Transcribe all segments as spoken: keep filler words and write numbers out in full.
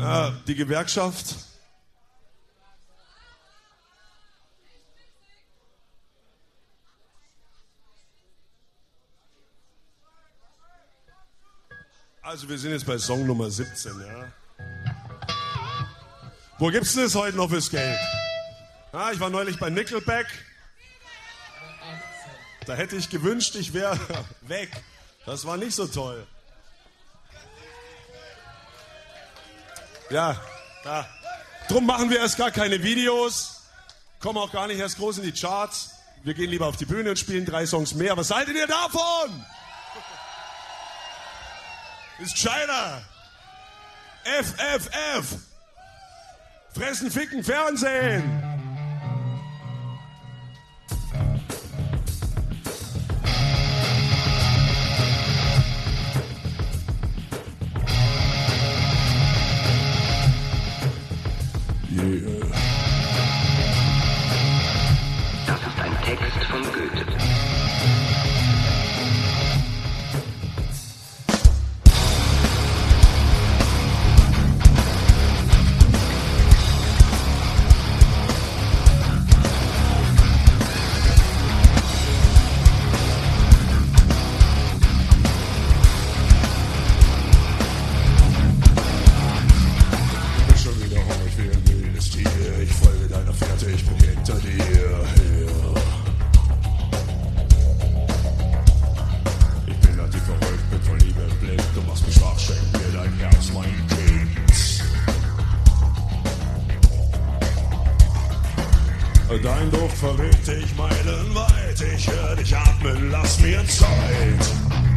Ja, die Gewerkschaft. Also wir sind jetzt bei Song Nummer siebzehn, ja. Wo gibt's denn das heute noch fürs Geld? Ja, ich war neulich bei Nickelback. Da hätte ich gewünscht, ich wäre weg. Das war nicht so toll. Ja, ja. Drum machen wir erst gar keine Videos. Kommen auch gar nicht erst groß in die Charts. Wir gehen lieber auf die Bühne und spielen drei Songs mehr. Was haltet ihr davon? Ist gescheiter. F, F, F. Fressen, ficken, Fernsehen. Yeah. Das ist ein Text von Goethe. Dein Duft verrückt dich meilenweit. Ich hör dich atmen, lass mir Zeit.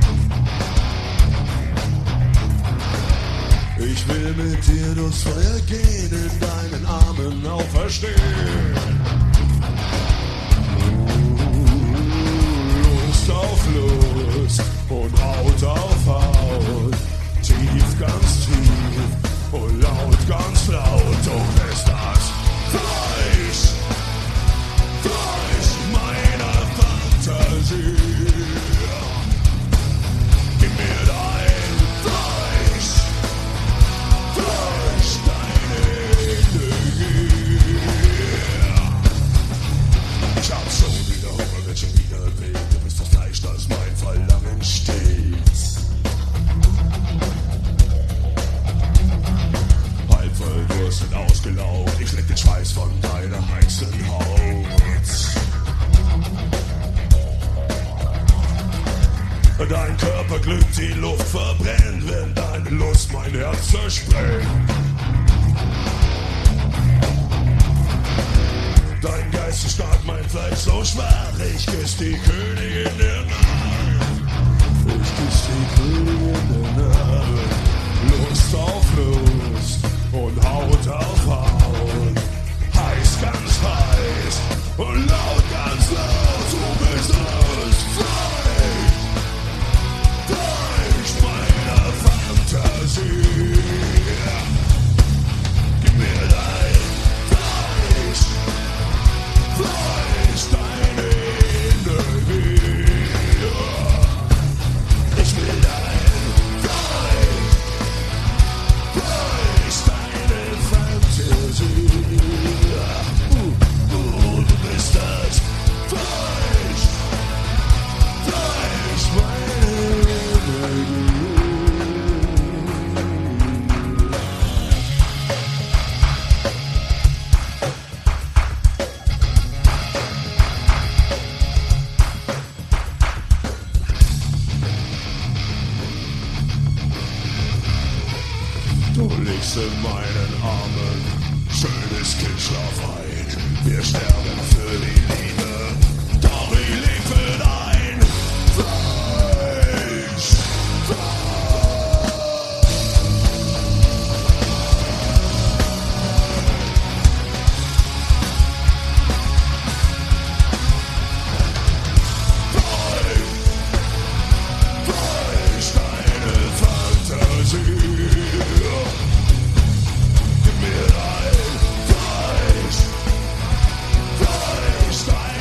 Ich will mit dir durchs Feuer gehen, in deinen Armen auferstehen. Lust auf Lust und Haut auf Haut. Tief, ganz tief und laut, ganz laut. Du bist das Fleisch. Fleisch meiner Fantasie. Gib mir dein Fleisch, Fleisch, deine Energie. Ich hab schon wieder Hunger, werd schon wieder wild. Du bist das Fleisch, das mein Verlangen steht. Halb verdurstet, ausgelaugt, ich leck den Schweiß von deiner heißen Haut. Dein Körper glüht, die Luft verbrennt, wenn deine Lust mein Herz zersprengt. Dein Geist ist stark, mein Fleisch so schwach, ich küss die Königin der Nacht. Ich küss die Königin der Nacht. Lust auf Lust und Haut auf Haut. Heiß, ganz heiß und laut, ganz laut. Du bist das Fleisch, Fleisch meiner Fantasie. Gib mir dein Fleisch, Fleisch, deine Energie. Ich will dein Fleisch, Fleisch, deine Fantasie. Uh, uh, du bist das Fleisch, Fleisch, meine Energie. Du liegst in meinen Armen, schönes Kind, schlaf ein. Wir sterben für die Liebe, doch ich leb für dein Fleisch. Fleisch, deine Fantasie. Gib mir dein Fleisch, Fleisch, deine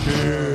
Geh.